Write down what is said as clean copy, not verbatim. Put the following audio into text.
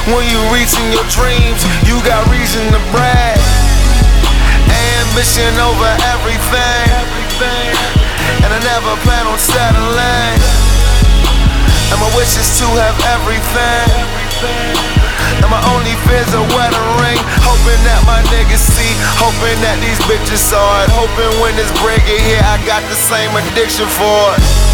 When you reaching your dreams, you got reason to brag. Ambition over everything, and I never plan on settling. And my wish is to have everything, and my only fear's a wedding ring. Hoping that my niggas see, hoping that these bitches saw it, hoping when this break get here I got the same addiction for it.